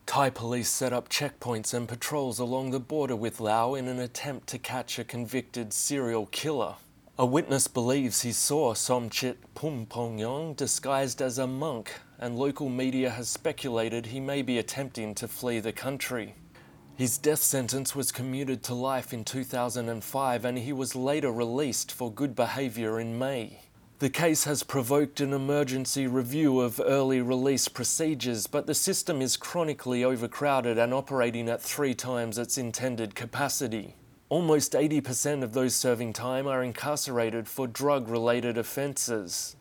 Thai police set up checkpoints and patrols along the border with Laos in an attempt to catch a convicted serial killer. A witness believes he saw Somchit Phumphongkol disguised as a monk, and local media has speculated he may be attempting to flee the country. His death sentence was commuted to life in 2005, and he was later released for good behaviour in May. The case has provoked an emergency review of early release procedures, but the system is chronically overcrowded and operating at 3 times its intended capacity. Almost 80% of those serving time are incarcerated for drug-related offences.